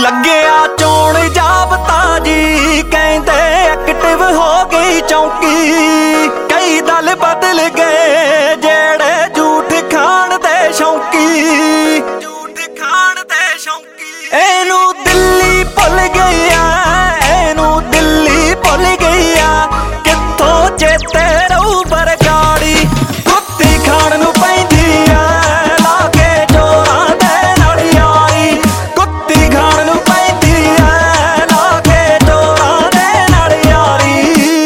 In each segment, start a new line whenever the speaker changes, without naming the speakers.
ਲੱਗਿਆ ਚੋਣ ਜਾਬਤਾ ਜੀ ਕਹਿੰਦੇ ਐਕਟਿਵ ਹੋ ਗਈ ਚੌਂਕੀ। ਕਈ ਦਲ ਬਦਲ ਗਏ ਜਿਹੜੇ ਝੂਠ ਖਾਣ ਦੇ ਸ਼ੌਂਕੀ। ਝੂਠ ਖਾਣ ਦੇ ਸ਼ੌਂਕੀ। ਇਹਨੂੰ ਦਿੱਲੀ ਭੁੱਲ ਗਈ ਆ, ਇਹਨੂੰ ਦਿੱਲੀ ਭੁੱਲ ਗਈ ਆ, ਕਿੱਥੋਂ ਚੇਤੇ ਰਹੂ ਬਰਗਾੜੀ। ਕੁੱਤੀ ਖਾਣ ਨੂੰ ਪੈਂਦੀ ਆ ਲਾ ਕੇ ਚੋਰਾਂ ਦੇ ਨਾਲ ਯਾਰੀ। ਕੁੱਤੀ ਖਾਣ ਨੂੰ ਪੈਂਦੀ ਆ ਲਾ ਕੇ ਚੋਰਾਂ ਦੇ ਨਾਲ ਯਾਰੀ।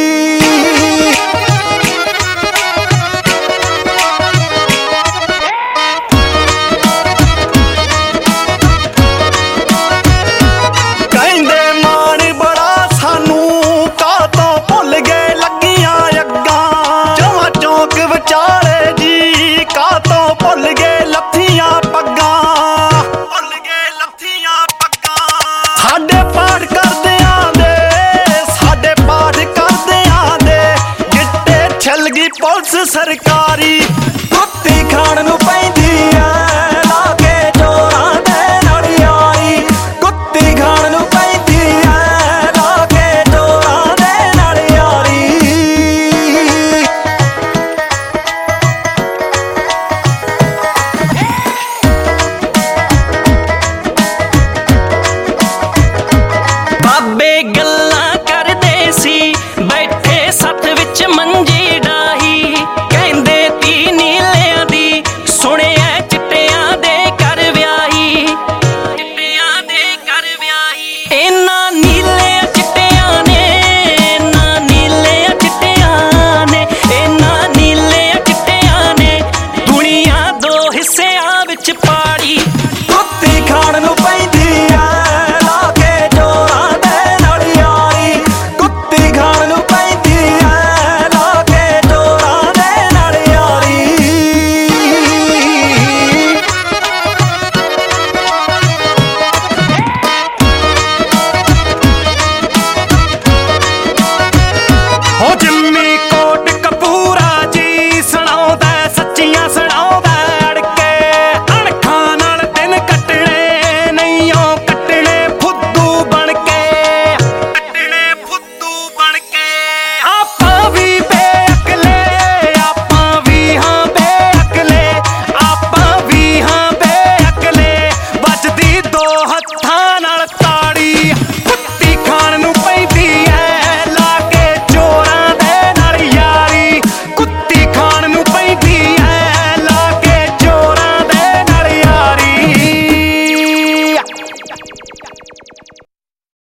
ਕਹਿੰਦੇ ਮਾਣ ਬੜਾ ਸਾਨੂੰ ਕਾਹਤੋਂ ਭੁੱਲ ਗਏ ਲੱਗੀਆਂ ਅੱਗਾਂ। ਚੌਂ ਚੌਂਕ ਵਿਚਾਲੇ ਜੀ ਕਾਹਤੋਂ ਭੁੱਲ ਗਏ ਲੱਥੀਆਂ ਪੱਗਾਂ। ਭੁੱਲ ਗਏ ਲੱਥੀਆਂ ਪੱਗਾਂ। ਸਾਡੇ ਪਾਠ ਕਰਦਿਆਂ ਦੇ, ਸਾਡੇ ਪਾਠ ਕਰਦਿਆਂ ਦੇ ਗਿੱਟੇ ਛਿੱਲ ਗਈ ਪੁਲਿਸ ਸਰਕਾਰ।